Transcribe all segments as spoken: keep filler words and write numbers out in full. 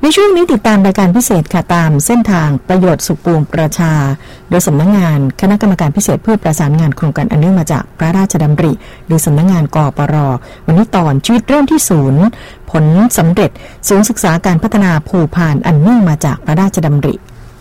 ช่วงนี้ติดตามรายการพิเศษค่ะตามเส้นทางประโยชน์สุขปวงประชาโดยสำนักงานคณะกรรมการพิเศษเพื่อประสานงานโครงการอันเนื่องมาจากพระราชดำริหรือสำนักงานกปร.วันนี้ตอนชีวิตเริ่มที่ศูนย์ผลสำเร็จศูนย์ศึกษาการพัฒนาภูพานอันเนื่องมาจากพระราชดำริ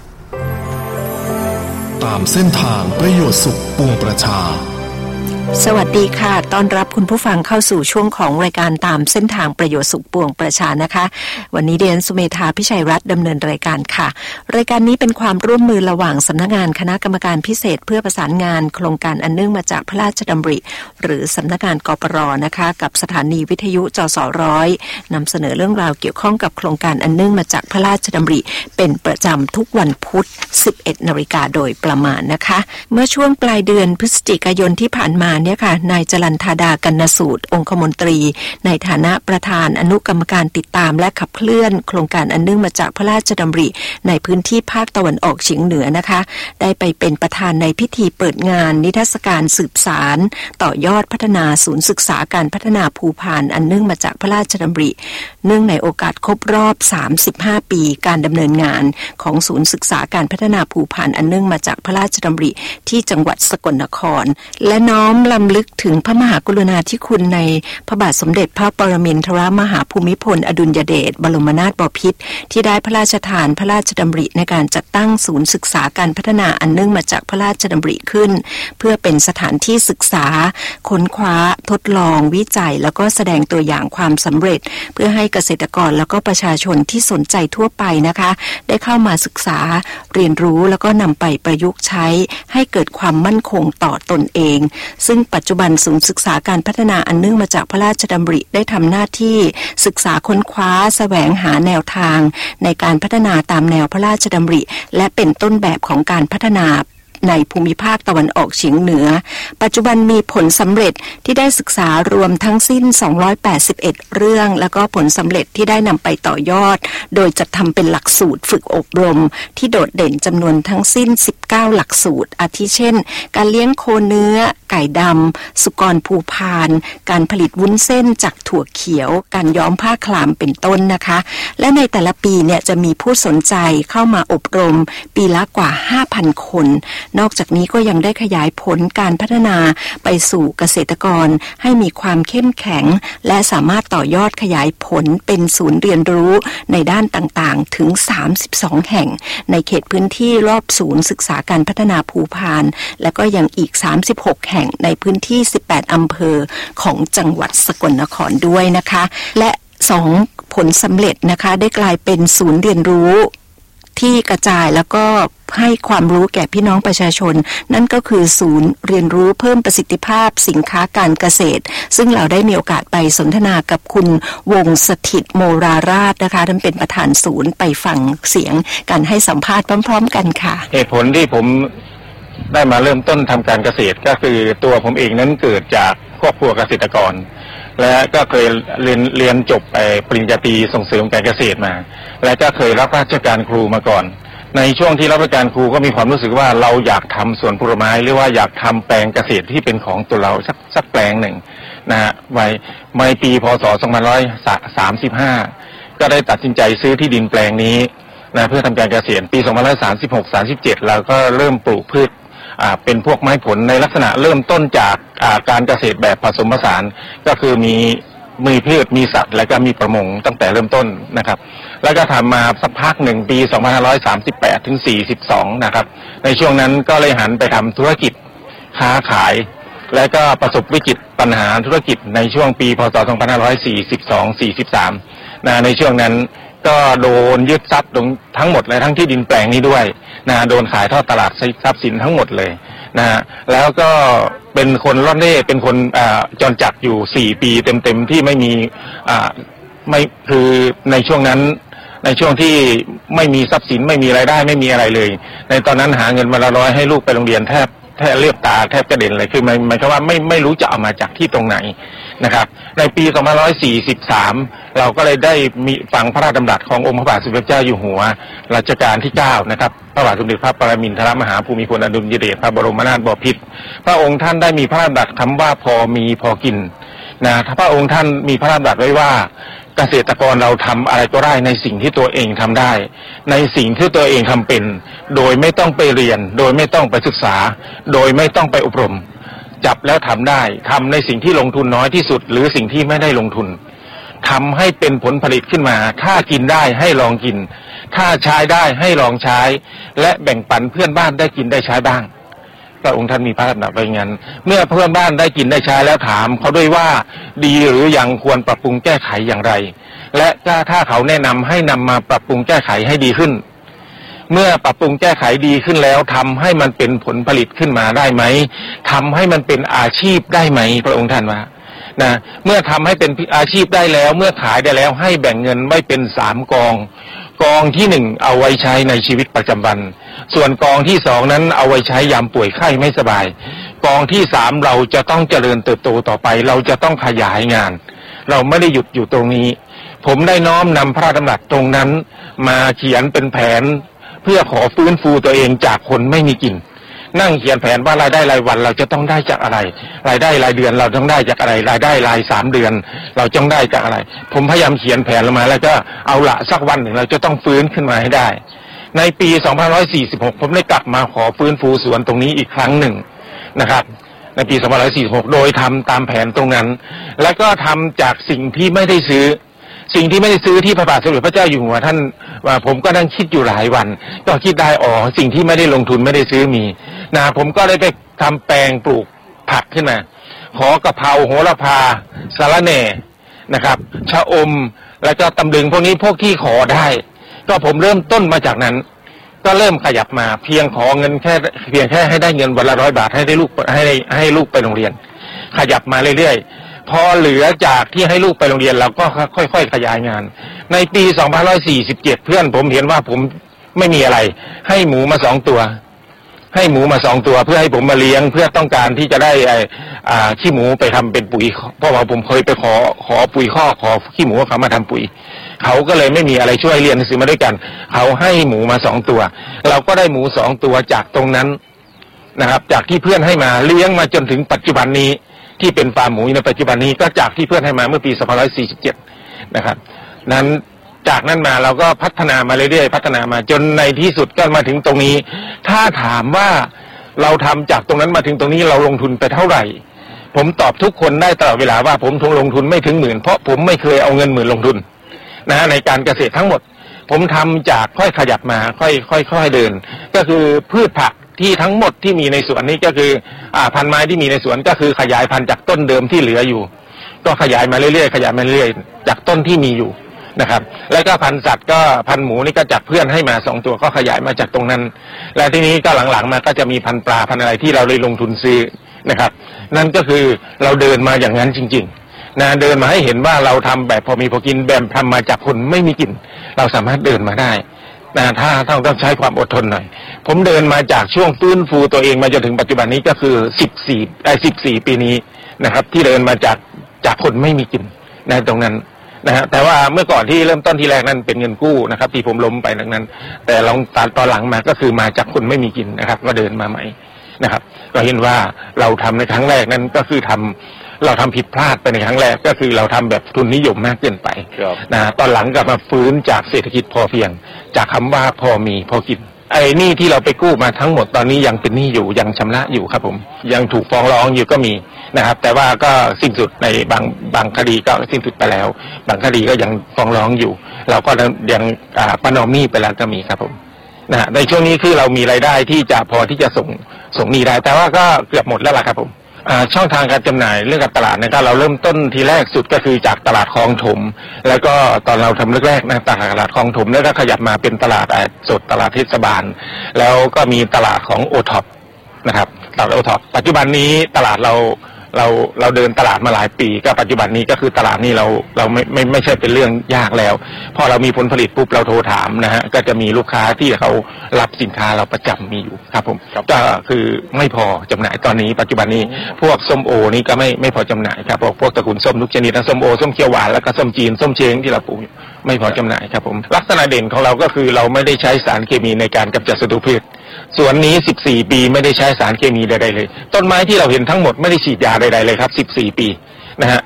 ตามเส้นทางประโยชน์สุขปวงประชาสวัสดีค่ะต้อนรับคุณผู้ฟังเข้าสู่ช่วงของรายการตามเส้นทางประโยชน์สุขปวงประชานะคะวันนี้เดียนสุเมธาพิชัยรัตน์ดำเนินรายการค่ะรายการนี้เป็นความร่วมมือระหว่างสำนักงานคณะกรรมการพิเศษเพื่อประสานงานโครงการอันเนื่องมาจากพระราชดำริหรือสำนักงานกปร.นะคะกับสถานีวิทยุจส.ร้อยนำเสนอเรื่องราวเกี่ยวข้องกับโครงการอันเนื่องมาจากพระราชดำริเป็นประจำทุกวันพุธ สิบเอ็ดนาฬิกาโดยประมาณนะคะเมื่อช่วงปลายเดือนพฤศจิกายนที่ผ่านมาเนี่ยค่ะนายจรัญธาดากรรณสูตรองคมนตรีในฐานะประธานอนุกรรมการติดตามและขับเคลื่อนโครงการอันเนื่องมาจากพระราชดำริในพื้นที่ภาคตะวันออกเฉียงเหนือนะคะได้ไปเป็นประธานในพิธีเปิดงานนิทรรศการสืบสารต่อยอดพัฒนาศูนย์ศึกษาการพัฒนาภูพานอันเนื่องมาจากพระราชดำริเนื่องในโอกาสครบรอบสามสิบห้าปีการดำเนินงานของศูนย์ศึกษาการพัฒนาภูพานอันเนื่องมาจากพระราชดำริที่จังหวัดสกลนครและน้อมรำลึกถึงพระมหากรุณาธิคุณในพระบาทสมเด็จพระปรมินทรมหาภูมิพลอดุลยเดชบรมนาถบพิตรที่ได้พระราชทานพระราชดำริในการจัดตั้งศูนย์ศึกษาการพัฒนาอันเนื่องมาจากพระราชดำริขึ้นเพื่อเป็นสถานที่ศึกษาค้นคว้าทดลองวิจัยแล้วก็แสดงตัวอย่างความสำเร็จเพื่อให้เกษตรกรแล้วก็ประชาชนที่สนใจทั่วไปนะคะได้เข้ามาศึกษาเรียนรู้แล้วก็นำไปประยุกต์ใช้ให้เกิดความมั่นคงต่อตนเองซึ่งปัจจุบันศูนย์ศึกษาการพัฒนาอันเนื่องมาจากพระราชดำริได้ทำหน้าที่ศึกษาค้นคว้าแสวงหาแนวทางในการพัฒนาตามแนวพระราชดำริและเป็นต้นแบบของการพัฒนาในภูมิภาคตะวันออกเฉียงเหนือปัจจุบันมีผลสำเร็จที่ได้ศึกษารวมทั้งสิ้นสองร้อยแปดสิบเอ็ดเรื่องแล้วก็ผลสำเร็จที่ได้นำไปต่อยอดโดยจัดทำเป็นหลักสูตรฝึกอบรมที่โดดเด่นจำนวนทั้งสิ้นสิบเก้าหลักสูตรอาทิเช่นการเลี้ยงโคเนื้อไก่ดำสุกรภูพานการผลิตวุ้นเส้นจากถั่วเขียวการย้อมผ้าคลามเป็นต้นนะคะและในแต่ละปีเนี่ยจะมีผู้สนใจเข้ามาอบรมปีละกว่า ห้าพัน คนนอกจากนี้ก็ยังได้ขยายผลการพัฒนาไปสู่เกษตรกรให้มีความเข้มแข็งและสามารถต่อยอดขยายผลเป็นศูนย์เรียนรู้ในด้านต่างๆถึงสามสิบสองแห่งในเขตพื้นที่รอบศูนย์ศึกษาการพัฒนาภูพานและก็ยังอีกสามสิบหกแห่งในพื้นที่สิบแปดอำเภอของจังหวัดสกลนครด้วยนะคะและสองผลสำเร็จนะคะได้กลายเป็นศูนย์เรียนรู้ที่กระจายแล้วก็ให้ความรู้แก่พี่น้องประชาชนนั่นก็คือศูนย์เรียนรู้เพิ่มประสิทธิภาพสินค้าการเกษตรซึ่งเราได้มีโอกาสไปสนทนากับคุณวงศ์สถิตโมราราชนะคะท่านเป็นประธานศูนย์ไปฟังเสียงการให้สัมภาษณ์พร้อมๆกันค่ะเหตุผลที่ผมได้มาเริ่มต้นทำการเกษตรก็คือตัวผมเองนั้นเกิดจากครอบครัวเกษตรกรและก็เคยเรียนเรียนจบไปปริญญาตรีส่งเสริมการเกษตรมาและก็เคยรับราชการครูมาก่อนในช่วงที่รับราชการครูก็มีความรู้สึกว่าเราอยากทำสวนผลไม้หรือว่าอยากทำแปลงเกษตรที่เป็นของตัวเราสักสักแปลงหนึ่งนะฮะในในปีพ.ศ. สองพันห้าร้อยสามสิบห้าก็ได้ตัดสินใจซื้อที่ดินแปลงนี้นะเพื่อทำการเกษตรปีสองพันห้าร้อยสามสิบหก สามสิบเจ็ดเราก็เริ่มปลูกพืชอ่าเป็นพวกไม้ผลในลักษณะเริ่มต้นจากอ่าการเกษตรแบบผสมผสานก็คือมีมีพืชมีสัตว์และก็มีประมงตั้งแต่เริ่มต้นนะครับแล้วก็ทำมาสักพักหนึ่งปีสองพันห้าร้อยสามสิบแปดถึงสี่สิบสองนะครับในช่วงนั้นก็เลยหันไปทำธุรกิจค้าขายและก็ประสบวิกฤตปัญหาธุรกิจในช่วงปีพ.ศ. สองพันห้าร้อยสี่สิบสอง สี่สิบสามนะในช่วงนั้นก็โดนยึดทรัพย์ทั้งหมดเลยทั้งที่ดินแปลงนี้ด้วยนะโดนขายทอดตลาดทรัพย์สินทั้งหมดเลยนะฮะแล้วก็เป็นคนร่อนเร่เป็นคนอ่าจรจัดอยู่สี่ปีเต็มๆที่ไม่มีอ่าไม่คือในช่วงนั้นในช่วงที่ไม่มีทรัพย์สินไม่มีรายได้ไม่มีอะไรเลยในตอนนั้นหาเงินมาละร้อยให้ลูกไปโรงเรียนแทบแทบเลือดตาแทบกระเด็นเลยคือหมายหมายความว่าไม่ไม่รู้จะเอามาจากที่ตรงไหนนะครับในปีสองพันห้าร้อยสี่สิบสามเราก็เลยได้มีฟังพระราชดำรัสขององค์พระบาทสมเด็จเจ้าอยู่หัวรัชกาลที่เก้านะครับพระบาทสมเด็จพระปรมินทรมหาภูมิพลอดุลยเดชพระบรมนาถบพิตรพระองค์ท่านได้มีพระราชดำรัสคำว่าพอมีพอกินนะถ้าพระองค์ท่านมีพระราชดำรัสไว้ว่าเกษตรกรเราทำอะไรก็ได้ในสิ่งที่ตัวเองทำได้ในสิ่งที่ตัวเองทำเป็นโดยไม่ต้องไปเรียนโดยไม่ต้องไปศึกษาโดยไม่ต้องไปอบรมจับแล้วทำได้ทำในสิ่งที่ลงทุนน้อยที่สุดหรือสิ่งที่ไม่ได้ลงทุนทำให้เป็นผลผลิตขึ้นมาถ้ากินได้ให้ลองกินถ้าใช้ได้ให้ลองใช้และแบ่งปันเพื่อนบ้านได้กินได้ใช้บ้างพระองค์ท่านมีพระดำรัสไว้อย่างนั้นเมื่อเพื่อนบ้านได้กินได้ใช้แล้วถามเขาด้วยว่าดีหรือยังควรปรับปรุงแก้ไขอย่างไรและถ้าเขาแนะนำให้นำมาปรับปรุงแก้ไขให้ดีขึ้นเมื่อปรับปรุงแก้ไขดีขึ้นแล้วทำให้มันเป็นผลผลิตขึ้นมาได้ไหมทำให้มันเป็นอาชีพได้ไหมพระองค์ท่านว่านะเมื่อทำให้เป็นอาชีพได้แล้วเมื่อขายได้แล้วให้แบ่งเงินไว้เป็นสามกองกองที่หนึ่งเอาไว้ใช้ในชีวิตประจำวันส่วนกองที่สองนั้นเอาไว้ใช้ยามป่วยไข้ไม่สบายกองที่สามเราจะต้องเจริญเติบโตต่อไปเราจะต้องขยายงานเราไม่ได้หยุดอยู่ตรงนี้ผมได้น้อมนำพระราชดำรัสตรงนั้นมาเขียนเป็นแผนเพื่อขอฟื้นฟูตัวเองจากคนไม่มีกินนั่งเขียนแผนว่ารายได้รายวันเราจะต้องได้จากอะไรรายได้รายเดือนเราต้องได้จากอะไรรายได้รายสามเดือนเราต้องได้จากอะไรผมพยายามเขียนแผนลงมาแล้วก็เอาละสักวันหนึ่งเราจะต้องฟื้นขึ้นมาให้ได้ในปีสองพันห้าร้อยสี่สิบหกผมได้กลับมาขอฟื้นฟูสวนตรงนี้อีกครั้งหนึ่งนะครับในปีสองพันห้าร้อยสี่สิบหกโดยทำตามแผนตรงนั้นแล้วก็ทำจากสิ่งที่ไม่ได้ซื้อสิ่งที่ไม่ได้ซื้อที่พระบาทสมเด็จพระเจ้าอยู่หัวท่านว่าผมก็นั่งคิดอยู่หลายวันก็คิดได้อ๋อสิ่งที่ไม่ได้ลงทุนไม่ได้ซื้อมีนะผมก็เลยไปทำแปลงปลูกผักขึ้นมาขอกะเพราโหระพาสะระแหน่นะครับชะอมแล้วก็ตำลึงพวกนี้พวกที่ขอได้ก็ผมเริ่มต้นมาจากนั้นก็เริ่มขยับมาเพียงขอเงินแค่เพียงแค่ให้ได้เงินวันละร้อยบาทให้ได้ลูกให้ให้ลูกไปโรงเรียนขยับมาเรื่อยๆพอเหลือจากที่ให้ลูกไปโรงเรียนเราก็ค่อยๆขยายงานในปีสองพันห้าร้อยสี่สิบเจ็ดเพื่อนผมเห็นว่าผมไม่มีอะไรให้หมูมาสองตัวให้หมูมาสองตัวเพื่อให้ผมมาเลี้ยงเพื่อต้องการที่จะได้ไอ้อ่าขี้หมูไปทำเป็นปุ๋ยเพราะว่าผมเคยไปขอขอปุ๋ยข้อขอขี้หมูเขามาทำปุ๋ยเขาก็เลยไม่มีอะไรช่วยเรียนหนังสือมาด้วยกันเขาให้หมูมาสองตัวเราก็ได้หมูสองตัวจากตรงนั้นนะครับจากที่เพื่อนให้มาเลี้ยงมาจนถึงปัจจุบันนี้ที่เป็นฟาร์มหมูในปัจจุบันนี้ก็จากที่เพื่อนให้มาเมื่อปีสองพันห้าร้อยสี่สิบเจ็ดนะครับนั้นจากนั้นมาเราก็พัฒนามาเรื่อยๆพัฒนามาจนในที่สุดก็มาถึงตรงนี้ถ้าถามว่าเราทำจากตรงนั้นมาถึงตรงนี้เราลงทุนไปเท่าไหร่ผมตอบทุกคนได้ตลอดเวลาว่าผมทงลงทุนไม่ถึงหมื่นเพราะผมไม่เคยเอาเงินหมื่นลงทุนนะในการเกษตรทั้งหมดผมทำจากค่อยขยับมาค่อยค่อยค่อยเดินก็คือพืชผักที่ทั้งหมดที่มีในสวนนี้ก็คืออ่าพันไม้ที่มีในสวนก็คือขยายพันธุ์จากต้นเดิมที่เหลืออยู่ก็ขยายมาเรื่อยๆขยายมาเรื่อยๆจากต้นที่มีอยู่นะครับแล้วก็พันธุ์สัตว์ก็พันธุ์หมูนี่ก็จากเพื่อนให้มาสองตัวก็ขยายมาจากตรงนั้นและทีนี้ก็หลังๆมาก็จะมีพันธุ์ปลาพันธุ์อะไรที่เราเลยลงทุนซื้อนะครับนั่นก็คือเราเดินมาอย่างนั้นจริงๆนะเดินมาให้เห็นว่าเราทำแบบพอมีพอกินแบบทำมาจากคนไม่มีกินเราสามารถเดินมาได้นะถ้าต้องต้องใช้ความอดทนหน่อยผมเดินมาจากช่วงฟื้นฟูตัวเองมาจนถึงปัจจุบันนี้ก็คือสิบสี่ไอ้สิบสี่ปีนี้นะครับที่เดินมาจากจากคนไม่มีกินนะตรงนั้นนะฮะแต่ว่าเมื่อก่อนที่เริ่มต้นที่แรกนั้นเป็นเงินกู้นะครับที่ผมล้มไปดังนั้นแต่ลองตอนตอนหลังมาก็คือมาจากคนไม่มีกินนะครับก็เดินมาใหม่นะครับก็เห็นว่าเราทำในครั้งแรกนั้นก็คือทำเราทำผิดพลาดไปในครั้งแรกก็คือเราทำแบบทุนนิยมมากเกินไปนะตอนหลังกลับมาฟื้นจากเศรษฐกิจพอเพียงจากคำว่าพอมีพอกินไอ้หนี้ที่เราไปกู้มาทั้งหมดตอนนี้ยังเป็นหนี้อยู่ยังชำระอยู่ครับผมยังถูกฟ้องร้องอยู่ก็มีนะครับแต่ว่าก็สิ้นสุดในบางบางคดีก็สิ้นสุดไปแล้วบางคดีก็ยังฟ้องร้องอยู่เราก็ยังประนอมหนี้ไปแล้วก็มีครับผมนะในช่วงนี้คือเรามีรายได้ที่จะพอที่จะส่งส่งหนี้ได้แต่ว่าก็เกือบหมดแล้วล่ะครับผมช่องทางการจำหน่ายเรื่องกับตลาดนะครับเราเริ่มต้นทีแรกสุดก็คือจากตลาดคลองถมแล้วก็ตอนเราทำแรกๆนะตลาดคลองถมแล้วก็ขยับมาเป็นตลาดสดตลาดเทศบาลแล้วก็มีตลาดของโอท็อปนะครับตลาดโอท็อปปัจจุบันนี้ตลาดเราเราเราเดินตลาดมาหลายปีก็ปัจจุบันนี้ก็คือตลาดนี้เราเราไม่ไม่ไม่ใช่เป็นเรื่องยากแล้วพอเรามีผลผลิตปุ๊บเราโทรถามนะฮะก็จะมีลูกค้าที่เขารับสินค้าเราประจำมีอยู่ครับผมก็คือไม่พอจำหน่ายตอนนี้ปัจจุบันนี้พวกส้มโอนี่ก็ไม่ไม่พอจำหน่ายครับพวกพวกตระกูลส้มทุกชนิดทั้งส้มโอส้มเขียวหวานแล้วก็ส้มจีนส้มเช้งที่เราปลูกไม่พอจำหน่ายครับผมลักษณะเด่นของเราก็คือเราไม่ได้ใช้สารเคมีในการกำจัดศัตรูพืชส่วนนี้สิบสี่ปีไม่ได้ใช้สารเคมีใดๆเลยต้นไม้ที่เราเห็นทั้งหมดไม่ได้ฉีดยาใดๆเลยครับสิบสี่ปีนะฮะ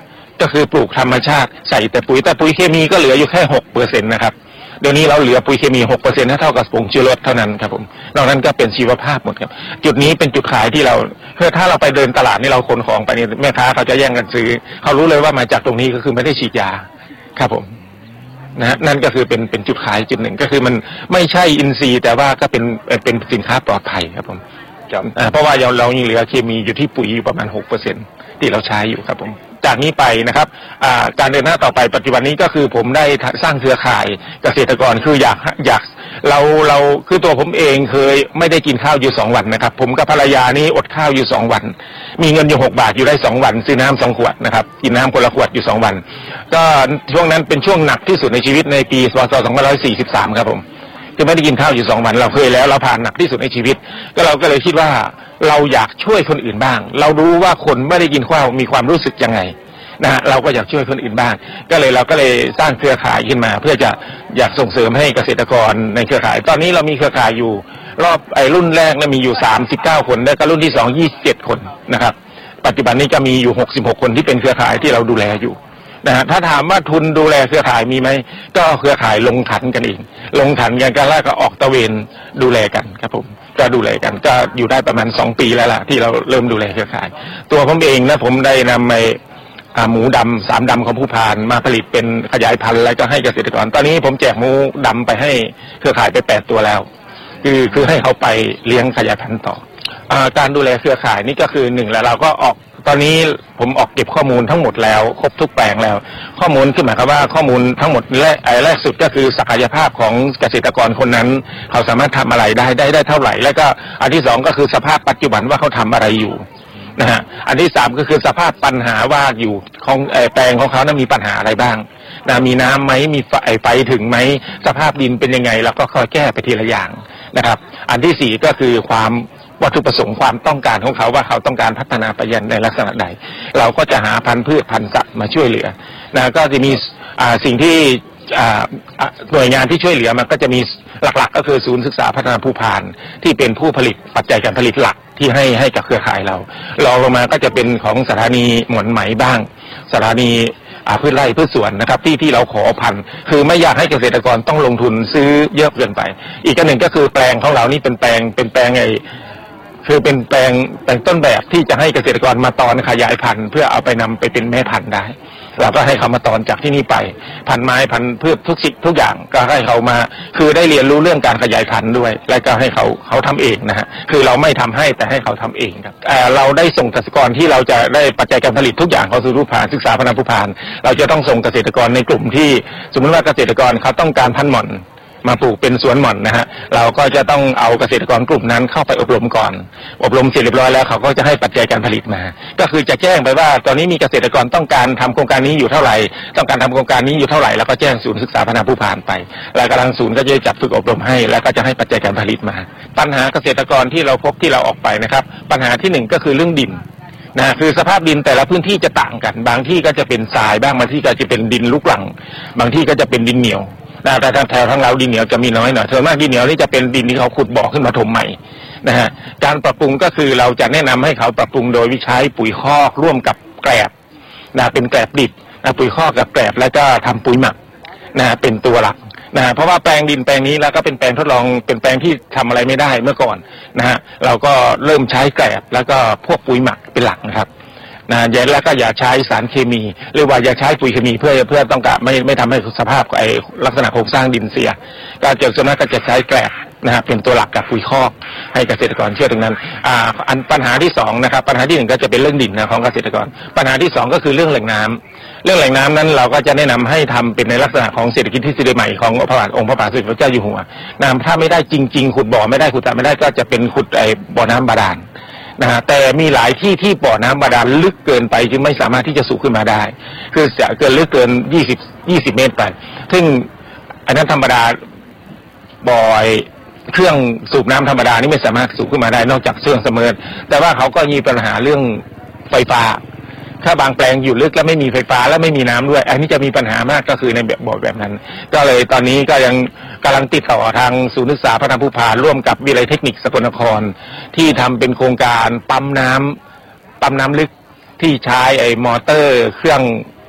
ก็คือปลูกธรรมชาติใส่แต่ปุ๋ยแต่ปุ๋ยเคมีก็เหลืออยู่แค่หกเปอร์เซ็นต์นะครับเดี๋ยวนี้เราเหลือปุ๋ยเคมี หกเปอร์เซ็นต์ เท่ากับผงชูรสเท่านั้นครับผมนอกนั้นก็เป็นชีวภาพหมดครับจุดนี้เป็นจุดขายที่เราเพื่อถ้าเราไปเดินตลาดนี่เราขนของไปนี่แม่ค้าเขาจะแย่งกันซื้อเขารู้เลยว่ามาจากตรงนี้ก็คือไม่ได้ฉีดยาครับผมนะนั่นก็คือเป็นเป็นจุดขายจุดหนึ่งก็คือมันไม่ใช่อินทรีย์แต่ว่าก็เป็นเป็นสินค้าปลอดภัยครับผมเพราะว่าเราเรายังเหลือเคมีอยู่ที่ปุ๋ยอยู่ประมาณ หกเปอร์เซ็นต์ ที่เราใช้อยู่ครับผมจากนี้ไปนะครับการเดินหน้าต่อไปปัจจุบันนี้ก็คือผมได้สร้างเครือข่ายเกษตรกรคืออยากอยากเราเราคือตัวผมเองเคยไม่ได้กินข้าวอยู่สองวันนะครับผมกับภรรยานี้อดข้าวอยู่สองวันมีเงินอยู่หกบาทอยู่ได้สองวันซื้อน้ำสองขวดนะครับกินน้ำคนละขวดอยู่สองวันก็ช่วงนั้นเป็นช่วงหนักที่สุดในชีวิตในปีพ.ศ. สองพันห้าร้อยสี่สิบสามครับผมคือไม่ได้กินข้าวอยู่สองวันเราเคยแล้วเราผ่านหนักที่สุดในชีวิตก็เราก็เลยคิดว่าเราอยากช่วยคนอื่นบ้างเรารู้ว่าคนไม่ได้กินข้าวมีความรู้สึกยังไงนะฮะเราก็อยากช่วยคนอื่นบ้างก็เลยเราก็เลยสร้างเครือข่ายขึ้นมาเพื่อจะอยากส่งเสริมให้เกษตรกรในเครือข่ายตอนนี้เรามีเครือข่ายอยู่รอบไอ้รุ่นแรกเนี่ยมีอยู่สามสิบเก้าคนแล้วก็รุ่นที่สองยี่สิบเจ็ดคนนะครับปัจจุบันนี้จะมีอยู่หกสิบหกคนที่เป็นเครือข่ายที่เราดูแลอยู่นะฮะถ้าถามว่าทุนดูแลเครือข่ายมีไหมก็เครือข่ายลงขันกันเองลงขันกันกันแล้วก็ออกตะเวนดูแลกันครับผมก็ดูแลกันก็อยู่ได้ประมาณสองปีแล้วล่ะที่เราเริ่มดูแลเครือข่ายตัวผมเองนะผมได้นำไปหมูดำสามดำของผู้พานมาผลิตเป็นขยายพันธุ์แล้วก็ให้เกษตรกรตอนนี้ผมแจกหมูดำไปให้เครือข่ายไปแปดตัวแล้วคือคือให้เขาไปเลี้ยงขยายพันธุ์ต่ออ่าการดูแลเครือข่ายนี่ก็คือหนึ่งแล้วเราก็ออกตอนนี้ผมออกเก็บข้อมูลทั้งหมดแล้วครบทุกแปลงแล้วข้อมูลคือหมายความว่าข้อมูลทั้งหมดแรกแรกสุดก็คือศักยภาพของเกษตรกรคนนั้นเขาสามารถทำอะไรได้ได้ได้เท่าไหร่แล้วก็อันที่สองก็คือสภาพปัจจุบันว่าเขาทำอะไรอยู่นะฮะอันที่สามก็คือสภาพปัญหาว่าอยู่ของแปลงของเขานั้นมีปัญหาอะไรบ้างนะมีน้ำไหมมีไฟไฟถึงไหมสภาพดินเป็นยังไงแล้วก็ค่อยแก้ไปทีละอย่างนะครับอันที่สี่ก็คือความวัตถุประสงค์ความต้องการของเขาว่าเขาต้องการพัฒนาไปยังในลักษณะใดเราก็จะหาพันธุ์พืชพันธุ์สัตว์มาช่วยเหลือนะก็จะมีสิ่งที่หน่วยงานที่ช่วยเหลือมันก็จะมีหลักๆก็คือศูนย์ศึกษาพัฒนาผู้พานที่เป็นผู้ผลิตปัจจัยการผลิตหลักที่ให้ให้กับเครือข่ายเรารองลงมาก็จะเป็นของสถานีหมอนไหมบ้างสถานีพืชไร่พืชสวนนะครับที่ที่เราขอพันธุ์คือไม่อยากให้เกษตรกรต้องลงทุนซื้อเยอะเกินไปอีกอันหนึ่งก็คือแปลงของเรานี่เป็นแปลงเป็นแปลงไอคือเป็นแปลงแปลงต้นแบบที่จะให้เกษตรกรมาตอนขยายพันธุ์เพื่อเอาไปนำไปเป็นแม่พันธุ์ได้เราก็ให้เขามาตอนจากที่นี่ไปพันไม้พันพืชทุกสิ่งทุกอย่างก็ให้เขามาคือได้เรียนรู้เรื่องการขยายพันธุ์ด้วยและก็ให้เขาเขาทำเองนะฮะคือเราไม่ทำให้แต่ให้เขาทำเองครับเราได้ส่งเกษตรกรที่เราจะได้ปัจจัยการผลิตทุกอย่างเขาสู่ผู้พานศึกษาพัฒนาผู้พานเราจะต้องส่งเกษตรกรในกลุ่มที่สมมติว่าเกษตรกรเขาต้องการพันธุ์หม่อนมาปลูกเป็นสวนหม่อนนะฮะเราก็จะต้องเอาเกษตรกรกลุ่มนั้นเข้าไปอบรมก่อนอบรมเสร็จเรียบร้อยแล้วเขาก็จะให้ปัจจัยการผลิตมาก็คือจะแจ้งไปว่าตอนนี้มีเกษตรกรต้องการทำโครงการนี้อยู่เท่าไหร่ต้องการทำโครงการนี้อยู่เท่าไหร่แล้วก็แจ้งศูนย์ศึกษาพัฒนาผู้พานไปแล้วกำลังศูนย์ก็จะจัดฝึกอบรมให้แล้วก็จะให้ปัจจัยการผลิตมาปัญหาเกษตรกรที่เราพบที่เราออกไปนะครับปัญหาที่หนึ่งก็คือเรื่องดินนะคือสภาพดินแต่ละพื้นที่จะต่างกันบางที่ก็จะเป็นทรายบ้างบางที่ก็จะเป็นดินลูกรังบางที่ก็จะเป็นดินเหนียวแต่ทางแถวทางเราดินเหนียวจะมีน้อยหน่อยส่วนมากดินเหนียวนี่จะเป็นดินที่เขาขุดบ่อขึ้นมาถมใหม่นะฮะการปรับปรุงก็คือเราจะแนะนำให้เขาปรับปรุงโดยวิใช้ปุ๋ยคอกร่วมกับแกลบนะเป็นแกลบดิบนะปุ๋ยคอกกับแกลบแล้วก็ทำปุ๋ยหมักนะเป็นตัวหลักนะเพราะว่าแปลงดินแปลงนี้แล้วก็เป็นแปลงทดลองเป็นแปลงที่ทำอะไรไม่ได้เมื่อก่อนนะฮะเราก็เริ่มใช้แกลบแล้วก็พวกปุ๋ยหมักเป็นหลักนะครับนะแล้วก็อย่าใช้สารเคมีหรือว่าอย่าใช้ปุ๋ยเคมีเพื่อเพื่อต้องการไม่ไม่ทำให้สภาพไอ้ลักษณะโครงสร้างดินเสียก็จะส่วนมากก็จะใช้แกลบนะฮะเป็นตัวหลักกับปุ๋ยคอกให้เกษตรกรเชื่อตรงนั้นอ่าอันปัญหาที่สองนะครับปัญหาที่หนึ่งก็จะเป็นเรื่องดินนะของเกษตรกรปัญหาที่สองก็คือเรื่องแหล่งน้ำเรื่องแหล่งน้ำนั้นเราก็จะแนะนำให้ทำเป็นในลักษณะของเศรษฐกิจทฤษฎีใหม่ของพระบาทองค์พระบาทสมเด็จพระเจ้าอยู่หัวน้ำถ้าไม่ได้จริงๆขุดบ่อไม่ได้ขุดสระไม่ได้ก็จะเป็นขุดไอ้บ่อน้ำบาดาลนะฮะแต่มีหลายที่ที่บ่อน้ำบาดาลลึกเกินไปจึงไม่สามารถที่จะสูบขึ้นมาได้คือจะเกินลึกเกินยี่สิบ ยี่สิบเมตรไปซึ่งอันนั้นธรรมดาบ่อยเครื่องสูบน้ำธรรมดานี่ไม่สามารถสูบขึ้นมาได้นอกจากเครื่องเสมอแต่ว่าเขาก็มีปัญหาเรื่องไฟฟ้าถ้าบางแปลงอยู่ลึกแล้วไม่มีไฟฟ้าและไม่มีน้ำด้วยอันนี้จะมีปัญหามากก็คือในแบบบ่อแบบนั้นก็เลยตอนนี้ก็ยังกำลังติดต่อทางศูนย์ศึกษาพัฒนาผู้พานร่วมกับวิทยาลัยเทคนิคสกลนครที่ทำเป็นโครงการปั๊มน้ำปั๊มน้ำลึกที่ใช้ไอ้มอเตอร์เครื่อง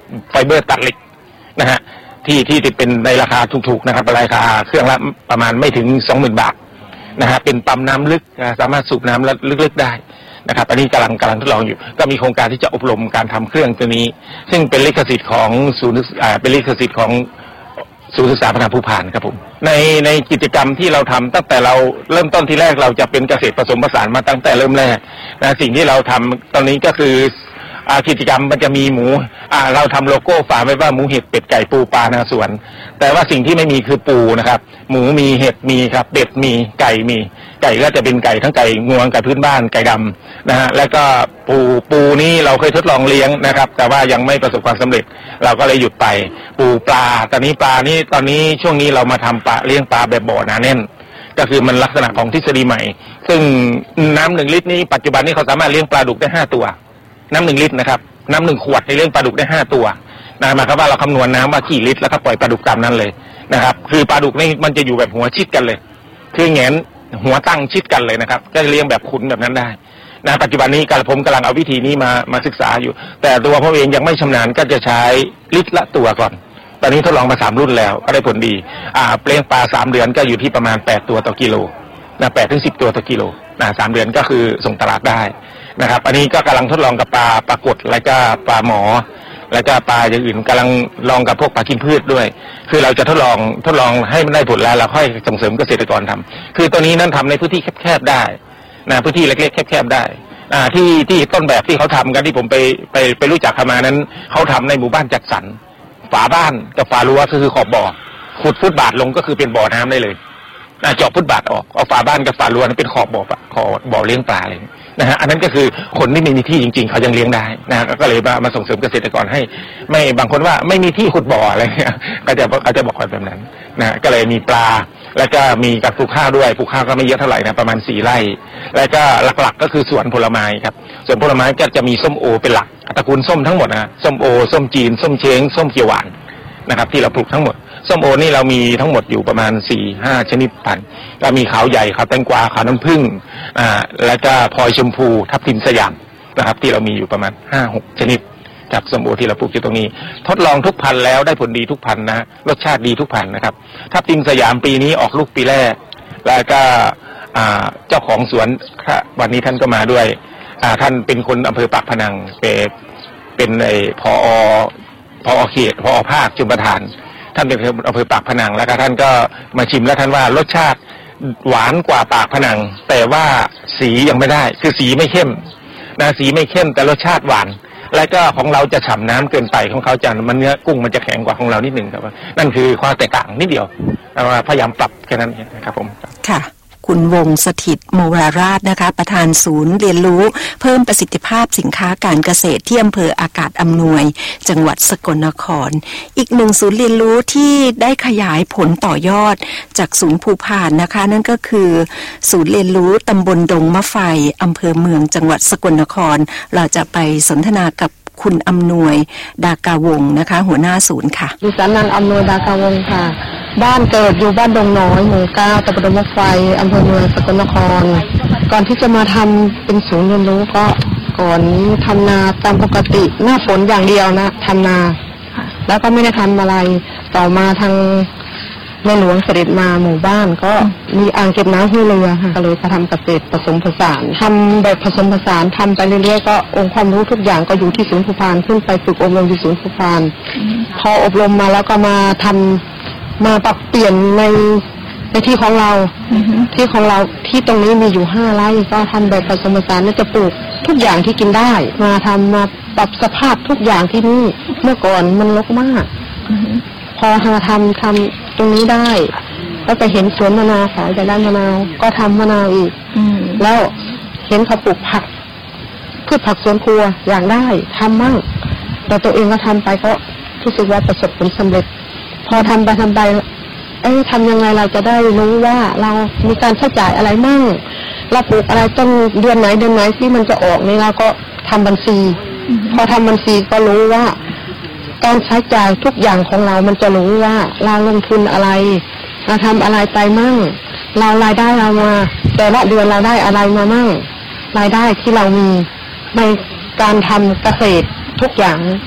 ไฟเบอร์ตัดเหล็กนะฮะที่ที่เป็นในราคาถูกๆนะครับราคาเครื่องละประมาณไม่ถึง สองหมื่น บาทนะฮะเป็นปั๊มน้ำลึกสามารถสูบน้ำลึกๆได้นะครับอันนี้กำลังกำลังทดลองอยู่ก็มีโครงการที่จะอบรมการทำเครื่องตัวนี้ซึ่งเป็นลิขสิทธิ์ของศูนย์อ่าเป็นลิขสิทธิ์ของศูนย์ศึกษาพัฒนาภูพานครับผมในในกิจกรรมที่เราทำตั้งแต่เราเริ่มต้นที่แรกเราจะเป็นเกษตรผสมผสานมาตั้งแต่เริ่มแรกนะสิ่งที่เราทำตอนนี้ก็คืออากิจกรรมมันจะมีหมูอ่าเราทำโลโก้ฝาไว้ว่าหมูเห็ดเป็ดไก่ปูปลานาสวนแต่ว่าสิ่งที่ไม่มีคือปูนะครับหมูมีเห็ดมีครับเป็ดมีไก่มีไก่ก็จะเป็นไก่ทั้งไก่งวงไก่พื้นบ้านไก่ดำนะฮะแล้วก็ปูปูนี่เราเคยทดลองเลี้ยงนะครับแต่ว่ายังไม่ประสบความสำเร็จเราก็เลยหยุดไปปูปลาตอนนี้ปลานี่ตอนนี้ช่วงนี้เรามาทำปลาเลี้ยงปลาแบบบ่อหนาแน่นก็คือมันลักษณะของทฤษฎีใหม่ซึ่งน้ำหนึ่งลิตรนี้ปัจจุบันนี้เขาสามารถเลี้ยงปลาดุกได้ห้าตัวน้ำหนึ่งลิตรนะครับน้ำหนึ่งขวดในเลี้ยงปลาดุกได้ห้าตัวนะหมายความว่าเราคำนวณน้ำว่ากี่ลิตรแล้วก็ปล่อยปลาดุกตามนั้นเลยนะครับคือปลาดุกนี่มันจะอยู่แบบหัวชิดกันเลยคือแงนหัวตั้งชิดกันเลยนะครับก็เลี้ยงแบบขุนแบบนั้นได้นะปัจจุบันนี้กระผมกำลังเอาวิธีนี้มามาศึกษาอยู่แต่ตัวผมเองยังไม่ชำนาญก็จะใช้ลิตรละตัวก่อนตอนนี้ทดลองมาสามรุ่นแล้วก็ได้ผลดีอ่าเลี้ยงปลาสามเดือนก็อยู่ที่ประมาณแปดตัวต่อกิโลนะแปดถึงสิบตัวต่อกิโลนะสามเดือนก็คือส่งตลาดได้นะครับอันนี้ก็กำลังทดลองกับปลาปลากดแล้วก็ปลาหมอแล้วก็ปลาอย่างอื่นกำลังลองกับพวกปลากินพืชด้วยคือเราจะทดลองทดลองให้มันได้ผลแล้วเราค่อยส่งเสริมเกษตรกรทำคือตัวนี้นั้นทำในพื้นที่แคบๆได้นะพื้นที่เล็กๆแคบๆได้อ่าที่ที่ต้นแบบที่เขาทำกันที่ผมไปไปไปรู้จักเขามานั้นเขาทำในหมู่บ้านจัดสรรฝาบ้านกับฝารั้วก็คือขอบบ่อขุดฟุตบาทลงก็คือเป็นบ่อน้ำได้เลยเจาะฟุตบาทออกเอาฝาบ้านกับฝารั้วนั้นเป็นขอบบ่อขอบบ่อเลี้ยงปลาเลยนะฮะอันนั้นก็คือคนที่ไม่มีที่จริงๆเขายังเลี้ยงได้นะก็เลยมามาส่งเสริมเกษตรกรให้ไม่บางคนว่าไม่มีที่ขุดบ่ออะไรเงี้ยก็จะเขาจะบอกแบบนั้นนะก็เลยมีปลาแล้วก็มีการปลูกข้าวด้วยปลูกข้าวก็ไม่เยอะเท่าไหร่นะประมาณสี่ไร่แล้วก็หลักๆก็คือสวนผลไม้ครับสวนผลไม้ก็จะมีส้มโอเป็นหลักตระกูลส้มทั้งหมดนะส้มโอส้มจีนส้มเช้งส้มเขียวหวานนะครับที่เราปลูกทั้งหมดส้มโอนี่เรามีทั้งหมดอยู่ประมาณ สี่ห้า ชนิดพันธุ์ก็มีขาวใหญ่ขาวแตงกวาขาวน้ำผึ้งอ่าแล้วก็พลอยชมพูทับทิมสยามนะครับที่เรามีอยู่ประมาณ ห้าหก ชนิดจากส้มโอที่เราปลูกอยู่ตรงนี้ทดลองทุกพันธุ์แล้วได้ผลดีทุกพันธุ์นะรสชาติดีทุกพันธุ์นะครับทับทิมสยามปีนี้ออกลูกปีแรกแล้วก็อ่าเจ้าของสวนวันนี้ท่านก็มาด้วยอ่าท่านเป็นคนอำเภอปากพนังเป็นเป็นไอ้ผอพอเขตพอภาคจุฬาประธานท่านเป็นอำเภอปากพนังแล้วก็ท่านก็มาชิมแล้วท่านว่ารสชาติหวานกว่าปากพนังแต่ว่าสียังไม่ได้คือสีไม่เข้มนะสีไม่เข้มแต่รสชาติหวานแล้วก็ของเราจะฉ่ำน้ำเกินไปของเขาจะมันเนื้อกุ้งมันจะแข็งกว่าของเรานิดหนึ่งครับนั่นคือความแตกต่างนิดเดียวพยายามปรับแค่นั้นเองนะครับผมค่ะคุณวงศ์สถิตโมราราชนะคะประธานศูนย์เรียนรู้เพิ่มประสิทธิภาพสินค้าการเกษตรที่อำเภออากาศอำนวยจังหวัดสกลนครอีกหนึ่งศูนย์เรียนรู้ที่ได้ขยายผลต่อยอดจากศูนย์ภูพานนะคะนั่นก็คือศูนย์เรียนรู้ตำบลดงมะไฟอำเภอเมืองจังหวัดสกลนครเราจะไปสนทนากับคุณอำนวยดากาวงนะคะหัวหน้าศูนย์ค่ะดิฉันนางอำนวยดากาวงค่ะบ้านเกิดอยู่บ้านดงน้อยหมู่เก้าตำบลดงมะไฟอำเภอเมืองสกลนครก่อนที่จะมาทำเป็นศูนย์เรียนรู้ก็ก่อนทำนาตามปกติหน้าฝนอย่างเดียวนะทำนาแล้วก็ไม่ได้ทำอะไรต่อมาทางในหลวงเสด็จมาหมู่บ้านก็มีอ่างเก็บน้ำห้วยเรือค่ะก็เลยมาทำเกษตรผสมผสานทำแบบผสมผสานทำไปเรื่อยๆก็องค์ความรู้ทุกอย่างก็อยู่ที่ศูนย์ภูพานขึ้นไปฝึกอบรมที่ศูนย์ภูพานพออบรมมาแล้วก็มาทำมาปรับเปลี่ยนในในที่ของเราที่ของเราที่ตรงนี้มีอยู่ห้าไร่ก็ทำแบบผสมผสานนี่จะปลูกทุกอย่างที่กินได้มาทำมาปรับสภาพทุกอย่างที่นี่เมื่อก่อนมันรกมากพอมาทำทำตรงนี้ได้ก็ไปเห็นสวนมะนาวขายจากด้านมะนาวก็ทำมะนาวอีกแล้วเห็นเขาปลูกผักพืชผักสวนครัวอยากได้ทำมั่งแต่ตัวเองก็ทำไปก็รู้สึกว่าประสบผลสำเร็จพอทำไปทำไปเอ้ยทำยังไงเราจะได้รู้ว่าเรามีการใช้จ่ายอะไรมั่งเราปลูกอะไรต้นเดือนไหนเดือนไหนที่มันจะออกนี่เราก็ทำบัญชีพอทำบัญชีก็รู้ว่าการใช้จ่ายทุกอย่างของเรามันจะรู้ว่าเราลงทุนอะไรเราทำอะไรไปมั่งเรารายได้เรามาแต่ละเดือนเราได้อะไรมามั่งรายได้ที่เรามีในการทำเกษตรทุกอย่าง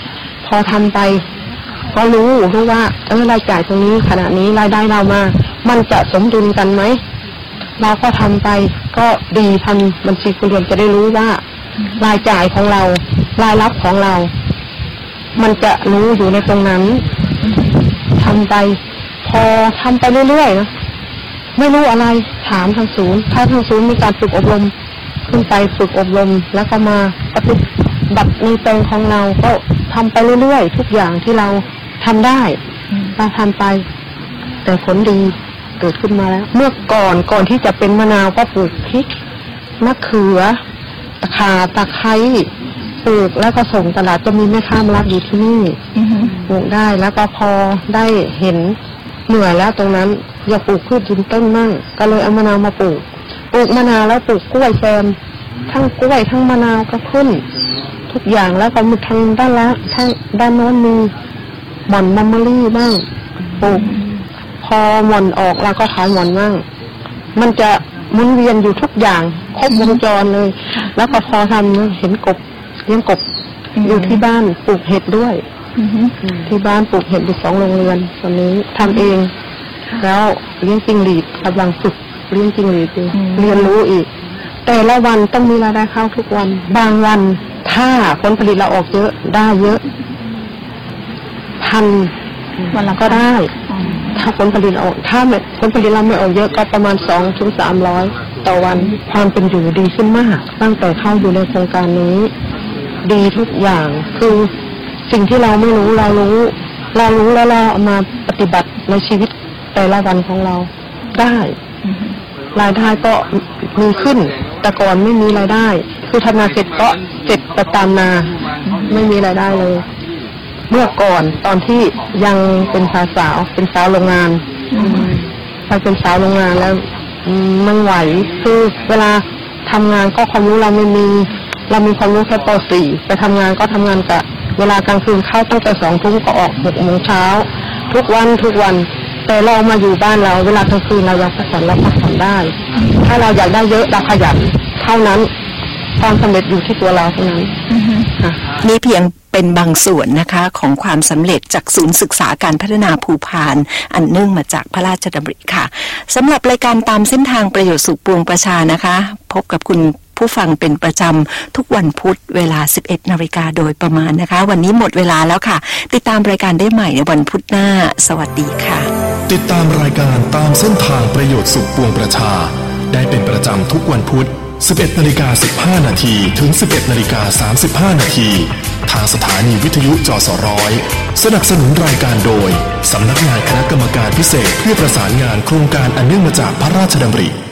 พอทำไปก็รู้รู้ว่าเออรายจ่ายตรงนี้ขณะนี้รายได้เรามามันจะสมดุลกันไหมเราก็ทำไปก็ดีทำบัญชีครัวเรือนจะได้รู้ว่ารายจ่ายของเรารายรับของเรามันจะรู้อยู่ในตรงนั้นทำไปพอทำไปเรื่อยๆนะไม่รู้อะไรถามทางศูนย์ถ้าทางศูนย์มีการฝึกอบรมขึ้นไปฝึกอบรมแล้วก็มาปฏิบัติในแปลงของเราก็ทำไปเรื่อยๆทุกอย่างที่เราทำได้เราทำไปแต่ผลดีเกิดขึ้นมาแล้วเมื่อก่อนก่อนที่จะเป็นมะนาวก็ปลูกพริกมะเขือตะขาตะไคร้ปลูกแล้วก็ส่งตลาดจะมีแม่ค้ามารับอยู่ที่นี่ปลูกได้แล้วก็พอได้เห็นเหนื่อยแล้วตรงนั้นอยากปลูกพืชยืนต้นมั่งก็เลยเอามะนาวมาปลูกปลูกมะนาวแล้วปลูกกล้วยแซมทั้งกล้วยทั้งมะนาวก็ขึ้นทุกอย่างแล้วก็มีทางด้านละทางด้านโน้นมีหม่อนมัมเมอรี่บ้างปลูกพอหม่อนออกแล้วก็ขายหม่อนบ้างมันจะหมุนเวียนอยู่ทุกอย่างครบวงจรเลยแล้วก็พอทำเห็นกบเลี้ยงกบอยู่ที่บ้านปลูกเห็ดด้วยที่บ้านปลูกเห็ดอยู่สองโรงเรือนตอนนี้ทำเองแล้วเลี้ยงจิ้งหรีดกำลังฝึกเลี้ยงจิ้งหรีดอยู่เรียนรู้อีกแต่ละวันต้องมีรายได้เข้าทุกวันบางวันถ้าผลผลิตเราออกเยอะได้เยอะพันวันละก็ได้ถ้าผลผลิตออกถ้าผลผลิตเราไม่ออกเยอะก็ประมาณสองถึงสามร้อยต่อวันความเป็นอยู่ดีขึ้นมากตั้งแต่เข้าอยู่ในโครงการนี้ดีทุกอย่างคือสิ่งที่เราไม่รู้เรารู้เรารู้แล้วเราเอามาปฏิบัติในชีวิตแต่ละวันของเราได้รายได้ก็มีขึ้นแต่ก่อนไม่มีรายได้คือทำนาเสร็จก็เสร็จไปตามนาไม่มีรายได้เลยเมื่อก่อนตอนที่ยังเป็นสาวสาวเป็นสาวโรงงานไปเป็นสาวโรงงานแล้วมันไหวคือเวลาทำงานก็ความรู้เราไม่มีเรามีความรู้แค่ป สี่ ไปทำงานก็ทำงานกะเวลากลางคืนเข้าตั้งแต่สองทุ่มก็ออกหกโมงเช้าทุกวันทุกวันแต่เรามาอยู่บ้านเราเวลากลางคืนเรายังพักผ่อนเราพักผ่อนได้ถ้าเราอยากได้เยอะเราขยันเท่านั้นความสำเร็จอยู่ที่ตัวเราเท่านั้นนี่เพียงเป็นบางส่วนนะคะของความสำเร็จจากศูนย์ศึกษาการพัฒนาภูพานอันเนื่องมาจากพระราชดำริค่ะสำหรับรายการตามเส้นทางประโยชน์สุขปวงประชานะคะพบกับคุณผู้ฟังเป็นประจำทุกวันพุธเวลา สิบเอ็ดนาฬิกาโดยประมาณนะคะวันนี้หมดเวลาแล้วค่ะติดตามรายการได้ใหม่ในวันพุธหน้าสวัสดีค่ะติดตามรายการตามเส้นทางประโยชน์สุขปวงประชาได้เป็นประจำทุกวันพุธ สิบเอ็ดนาฬิกาสิบห้านาทีถึง สิบเอ็ดนาฬิกาสามสิบห้านาทีทางสถานีวิทยุจสร้อยสนับสนุนรายการโดยสำนักงานคณะกรรมการพิเศษเพื่อประสานงานโครงการอันเนื่องมาจากพระราชดำริ